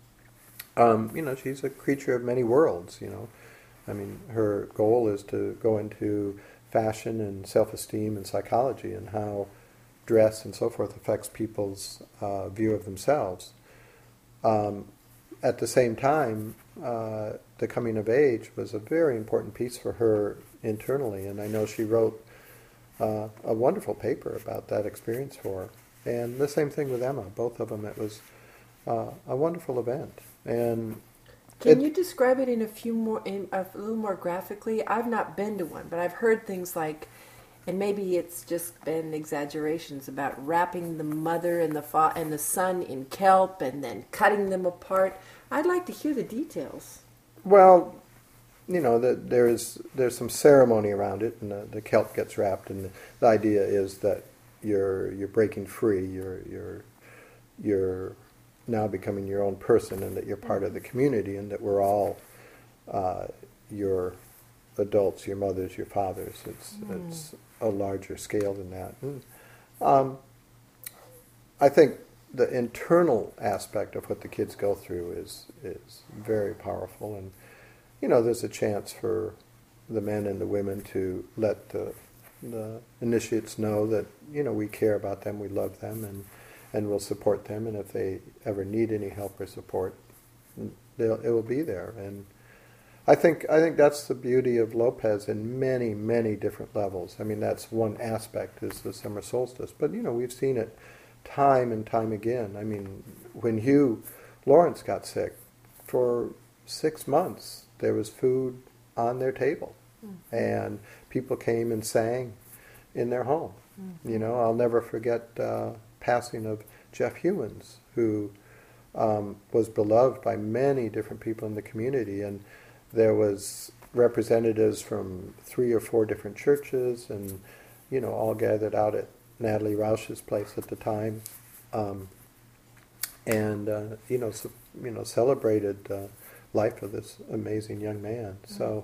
she's a creature of many worlds, I mean, her goal is to go into fashion and self-esteem and psychology and how dress and so forth affects people's view of themselves. At the same time, the coming of age was a very important piece for her internally, and I know she wrote a wonderful paper about that experience for her. And the same thing with Emma. Both of them, it was a wonderful event. And can you describe it in a little more graphically? I've not been to one, but I've heard things like, and maybe it's just been exaggerations, about wrapping the mother and the son in kelp and then cutting them apart. I'd like to hear the details. Well, there's some ceremony around it, and the kelp gets wrapped, and the idea is that you're breaking free. You're now becoming your own person, and that you're part of the community, and that we're all your adults, your mothers, your fathers. It's a larger scale than that. And, I think the internal aspect of what the kids go through is very powerful, and there's a chance for the men and the women to let the initiates know that we care about them, we love them, and we'll support them, and if they ever need any help or support, it will be there. And I think that's the beauty of Lopez in many, many different levels. I mean, that's one aspect, is the summer solstice, but we've seen it time and time again. I mean, when Hugh Lawrence got sick, for 6 months there was food on their table, and people came and sang in their home. I'll never forget passing of Jeff Hewins, who was beloved by many different people in the community, and there was representatives from 3 or 4 different churches, and all gathered out at Natalie Rausch's place at the time, celebrated life of this amazing young man. So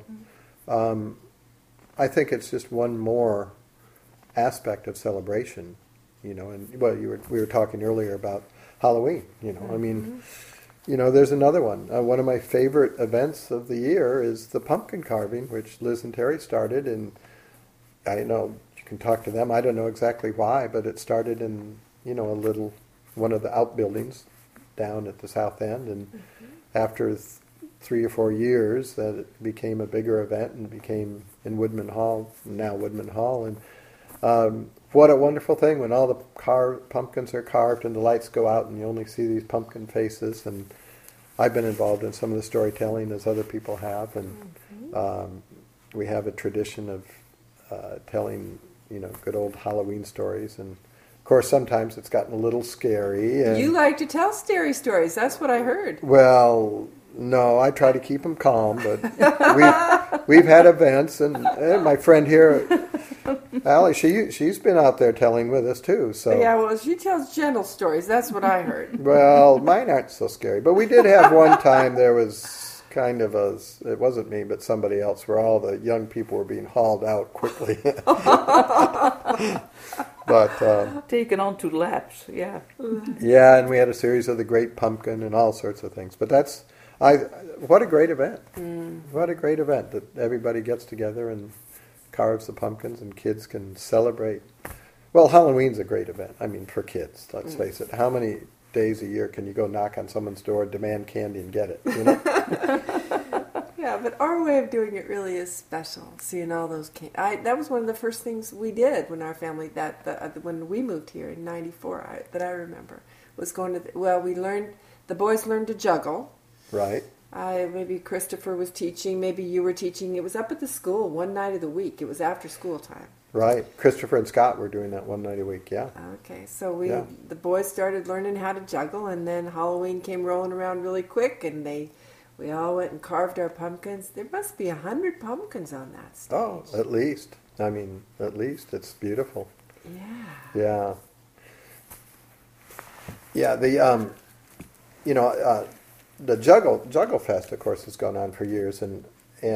I think it's just one more aspect of celebration, and we were talking earlier about Halloween, I mean, there's another one. One of my favorite events of the year is the pumpkin carving, which Liz and Terry started, and I know you can talk to them. I don't know exactly why, but it started in, one of the outbuildings down at the south end, and after 3 or 4 years that it became a bigger event and became in Woodman Hall, now Woodman Hall, and what a wonderful thing when all the pumpkins are carved and the lights go out and you only see these pumpkin faces. And I've been involved in some of the storytelling, as other people have, and we have a tradition of telling, good old Halloween stories. And of course, sometimes it's gotten a little scary. And, you like to tell scary stories. That's what I heard. Well, no, I try to keep them calm, but we've had events, and my friend here, Allie, she's been out there telling with us too. So yeah, well, she tells gentle stories. That's what I heard. Well, mine aren't so scary, but we did have one time there was kind of it wasn't me, but somebody else, where all the young people were being hauled out quickly. But taken on to laps, yeah. Yeah, and we had a series of the Great Pumpkin and all sorts of things. But what a great event. What a great event that everybody gets together and carves the pumpkins and kids can celebrate. Well, Halloween's a great event. I mean, for kids, let's face it. How many days a year can you go knock on someone's door, demand candy, and get it? Yeah, but our way of doing it really is special. Seeing all those that was one of the first things we did when our family when we moved here in '94 that I remember was going to. The boys learned to juggle. Right. Maybe Christopher was teaching. Maybe you were teaching. It was up at the school one night of the week. It was after school time. Right. Christopher and Scott were doing that one night a week. Yeah. Okay, so the boys started learning how to juggle, and then Halloween came rolling around really quick, and We all went and carved our pumpkins. There must be 100 pumpkins on that stage. Oh, at least. I mean, at least. It's beautiful. Yeah. Yeah. Yeah, the Juggle Fest, of course, has gone on for years, and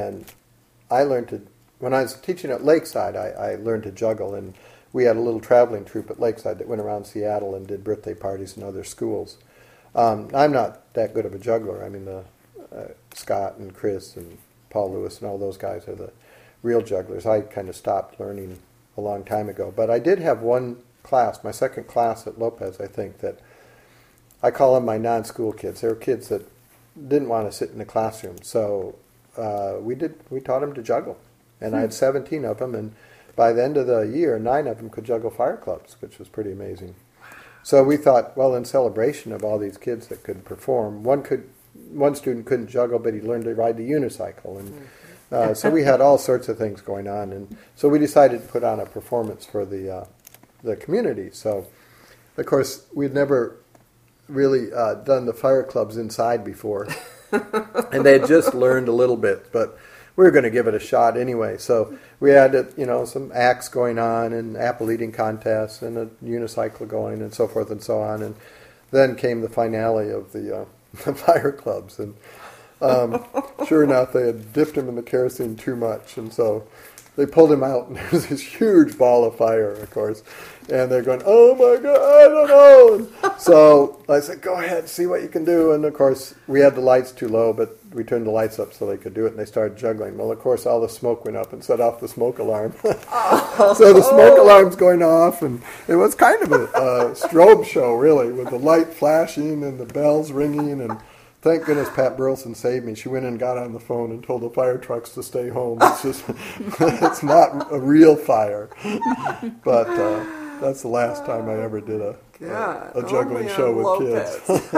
I learned to, when I was teaching at Lakeside, I learned to juggle, and we had a little traveling troupe at Lakeside that went around Seattle and did birthday parties in other schools. I'm not that good of a juggler. I mean, Scott and Chris and Paul Lewis and all those guys are the real jugglers. I kind of stopped learning a long time ago. But I did have one class, my second class at Lopez, I think, that I call them my non-school kids. They were kids that didn't want to sit in the classroom. So we taught them to juggle. And I had 17 of them, and by the end of the year, 9 of them could juggle fire clubs, which was pretty amazing. So we thought, well, in celebration of all these kids that could perform, one student couldn't juggle, but he learned to ride the unicycle, and so we had all sorts of things going on, and so we decided to put on a performance for the community. So, of course, we'd never really done the fire clubs inside before, and they had just learned a little bit, but we were going to give it a shot anyway. So we had some acts going on and apple eating contests and a unicycle going and so forth and so on, and then came the finale of the fire clubs, and sure enough, they had dipped him in the kerosene too much, and so they pulled him out, and there was this huge ball of fire, of course, and they're going, oh my God, I don't know. And so I said, go ahead, see what you can do, and of course, we had the lights too low, but we turned the lights up so they could do it, and they started juggling. Well, of course, all the smoke went up and set off the smoke alarm. So the smoke alarm's going off, and it was kind of a strobe show, really, with the light flashing and the bells ringing, and thank goodness Pat Burleson saved me. She went and got on the phone and told the fire trucks to stay home. It's just, it's not a real fire. But that's the last time I ever did a juggling show with kids.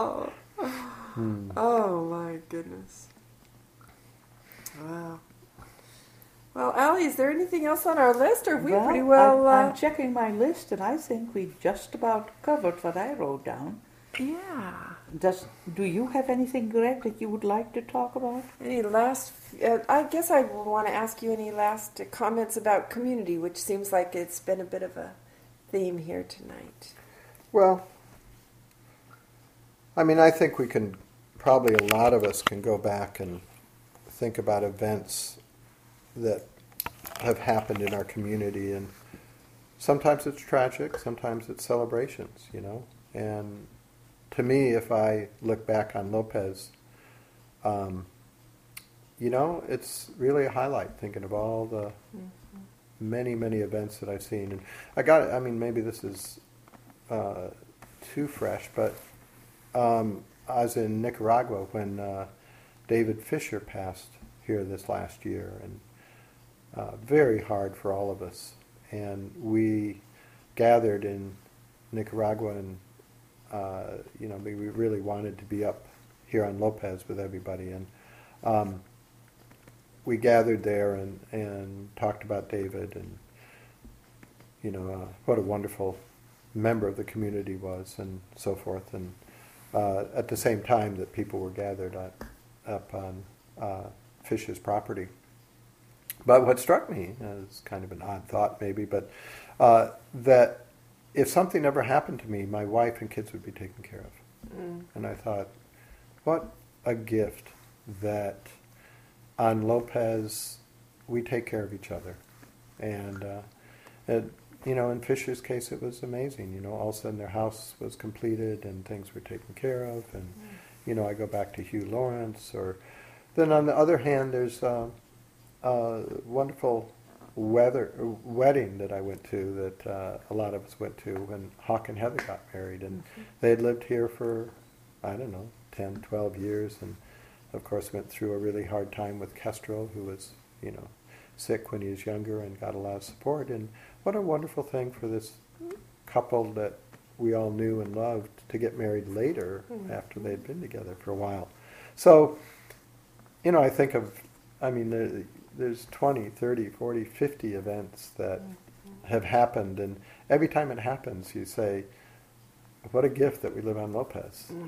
Oh, my goodness. Wow. Well, Allie, is there anything else on our list, or are we pretty well... I'm checking my list, and I think we just about covered what I wrote down. Yeah. Do you have anything, Greg, that you would like to talk about? Any last... I guess I want to ask you any last comments about community, which seems like it's been a bit of a theme here tonight. Well, I mean, I think we can, probably a lot of us can go back and think about events that have happened in our community, and sometimes it's tragic, sometimes it's celebrations, and to me, if I look back on Lopez, it's really a highlight, thinking of all the many, many events that I've seen. And maybe this is too fresh, but I was in Nicaragua when David Fisher passed here this last year, and very hard for all of us. And we gathered in Nicaragua, and we really wanted to be up here on Lopez with everybody, and we gathered there and talked about David, and what a wonderful member of the community was, and so forth. And at the same time that people were gathered up on Fisher's property. But what struck me, is kind of an odd thought maybe, but that if something ever happened to me, my wife and kids would be taken care of. And I thought, what a gift that on Lopez we take care of each other. And, in Fisher's case, it was amazing. All of a sudden their house was completed and things were taken care of. And, I go back to Hugh Lawrence. Then on the other hand, there's a wonderful wedding that I went to, that a lot of us went to, when Hawk and Heather got married, and they had lived here for 10, 12 years, and of course went through a really hard time with Kestrel, who was sick when he was younger, and got a lot of support. And what a wonderful thing for this couple that we all knew and loved to get married later, after they'd been together for a while. So I think of, there's 20, 30, 40, 50 events that have happened, and every time it happens, you say, what a gift that we live on Lopez.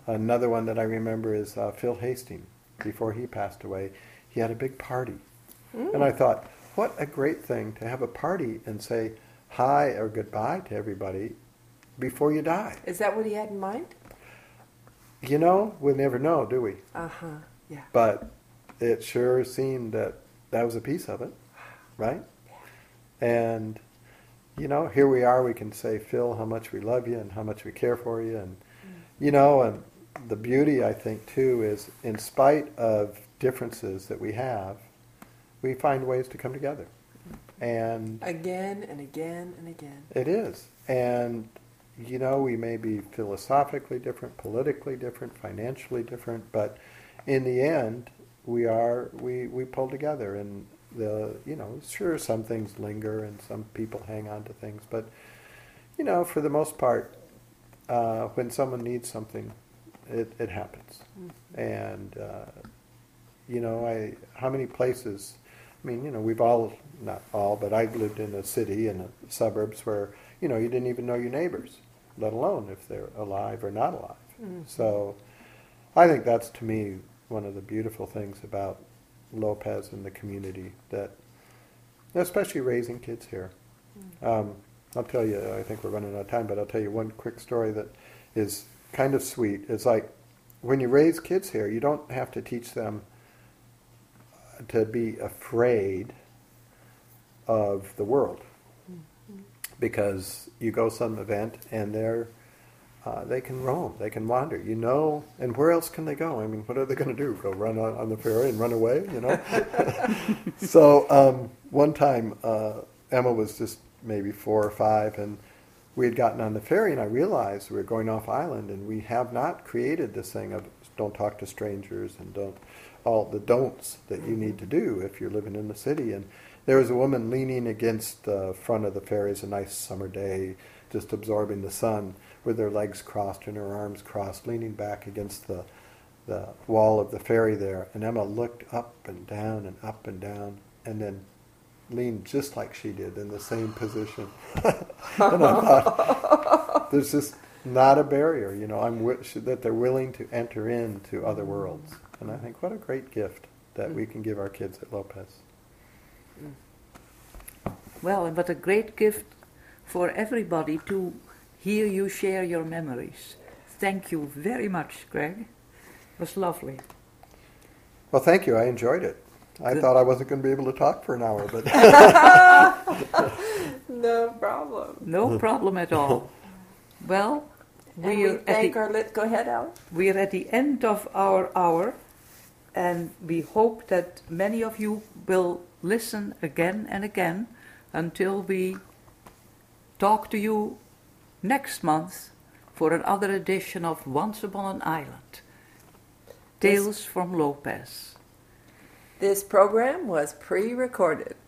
Another one that I remember is Phil Hastings. Before he passed away, he had a big party. And I thought, what a great thing to have a party and say hi or goodbye to everybody before you die. Is that what he had in mind? You know, we'll never know, do we? Uh-huh, yeah. But it sure seemed that that was a piece of it, right? And, you know, here we are, we can say, Phil, how much we love you and how much we care for you. And, you know, and the beauty, I think, too, is in spite of differences that we have, we find ways to come together. And Again and again and again. it is. And, you know, we may be philosophically different, politically different, financially different, but in the end, we pull together. And you know, sure, some things linger and some people hang on to things, but, you know, for the most part, when someone needs something, it happens. And, you know, how many places, I mean, you know, we've all, not all, but I've lived in a city and suburbs where, you know, you didn't even know your neighbors, let alone if they're alive or not alive. So I think that's, to me, one of the beautiful things about Lopez and the community, that, especially raising kids here. I'll tell you, I think we're running out of time, but I'll tell you one quick story that is kind of sweet. It's like, when you raise kids here, you don't have to teach them to be afraid of the world, because you go some event and they can roam, they can wander, you know, and where else can they go? I mean, what are they going to do? Go run on the ferry and run away, you know? So one time, Emma was just maybe 4 or 5, and we had gotten on the ferry, and I realized we were going off island, and we have not created this thing of don't talk to strangers and all the don'ts that you need to do if you're living in the city. And there was a woman leaning against the front of the ferry. It's a nice summer day, just absorbing the sun, with her legs crossed and her arms crossed, leaning back against the wall of the ferry there. And Emma looked up and down, and then leaned just like she did in the same position. And I thought, there's just not a barrier, you know, that they're willing to enter into other worlds. And I think what a great gift that we can give our kids at Lopez. Well, and what a great gift for everybody to hear you share your memories. Thank you very much, Greg. It was lovely. Well, thank you. I enjoyed it. I thought I wasn't going to be able to talk for an hour, but No problem. No problem at all. Well, Go ahead, Al. we're at the end of our hour, and we hope that many of you will listen again and again until we talk to you next month for another edition of Once Upon an Island, Tales from Lopez. This program was pre-recorded.